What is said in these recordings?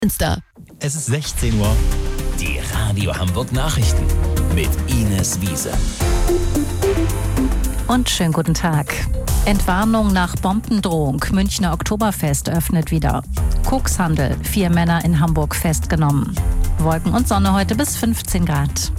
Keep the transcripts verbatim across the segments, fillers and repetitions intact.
Insta. Es ist sechzehn Uhr. Die Radio Hamburg Nachrichten mit Ines Wiese. Und schönen guten Tag. Entwarnung nach Bombendrohung. Münchner Oktoberfest öffnet wieder. Kokshandel. Vier Männer in Hamburg festgenommen. Wolken und Sonne heute bis fünfzehn Grad.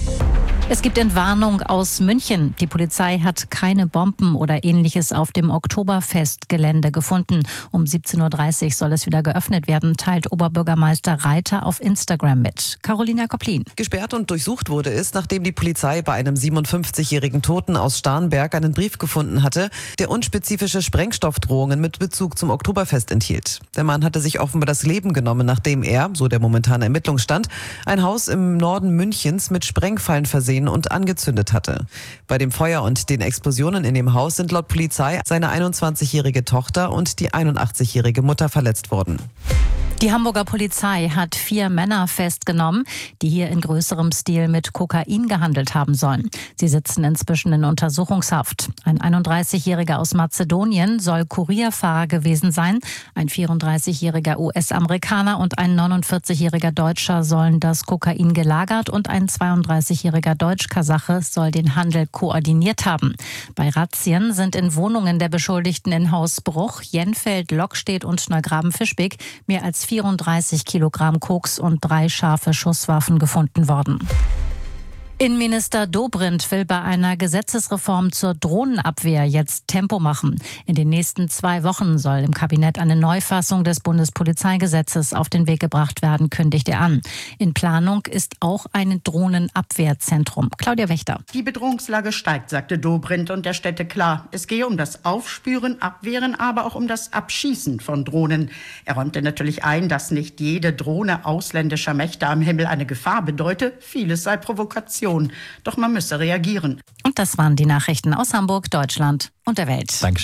Es gibt Entwarnung aus München. Die Polizei hat keine Bomben oder Ähnliches auf dem Oktoberfestgelände gefunden. Um siebzehn Uhr dreißig soll es wieder geöffnet werden, teilt Oberbürgermeister Reiter auf Instagram mit. Carolina Koplin. Gesperrt und durchsucht wurde es, nachdem die Polizei bei einem siebenundfünfzigjährigen Toten aus Starnberg einen Brief gefunden hatte, der unspezifische Sprengstoffdrohungen mit Bezug zum Oktoberfest enthielt. Der Mann hatte sich offenbar das Leben genommen, nachdem er, so der momentane Ermittlungsstand, ein Haus im Norden Münchens mit Sprengfallen versehen und angezündet hatte. Bei dem Feuer und den Explosionen in dem Haus sind laut Polizei seine einundzwanzigjährige Tochter und die einundachtzigjährige Mutter verletzt worden. Die Hamburger Polizei hat vier Männer festgenommen, die hier in größerem Stil mit Kokain gehandelt haben sollen. Sie sitzen inzwischen in Untersuchungshaft. Ein einunddreißigjähriger aus Mazedonien soll Kurierfahrer gewesen sein. Ein vierunddreißigjähriger U S-Amerikaner und ein neunundvierzigjähriger Deutscher sollen das Kokain gelagert und ein zweiunddreißigjähriger Deutsch-Kasache soll den Handel koordiniert haben. Bei Razzien sind in Wohnungen der Beschuldigten in Hausbruch, Jenfeld, Lockstedt und Neugraben-Fischbeck mehr als vierunddreißig Kilogramm Koks und drei scharfe Schusswaffen gefunden worden. Innenminister Dobrindt will bei einer Gesetzesreform zur Drohnenabwehr jetzt Tempo machen. In den nächsten zwei Wochen soll im Kabinett eine Neufassung des Bundespolizeigesetzes auf den Weg gebracht werden, kündigt er an. In Planung ist auch ein Drohnenabwehrzentrum. Claudia Wächter. Die Bedrohungslage steigt, sagte Dobrindt, und er stellte klar, es gehe um das Aufspüren, Abwehren, aber auch um das Abschießen von Drohnen. Er räumte natürlich ein, dass nicht jede Drohne ausländischer Mächte am Himmel eine Gefahr bedeute. Vieles sei Provokation. Doch man müsse reagieren. Und das waren die Nachrichten aus Hamburg, Deutschland und der Welt. Dankeschön.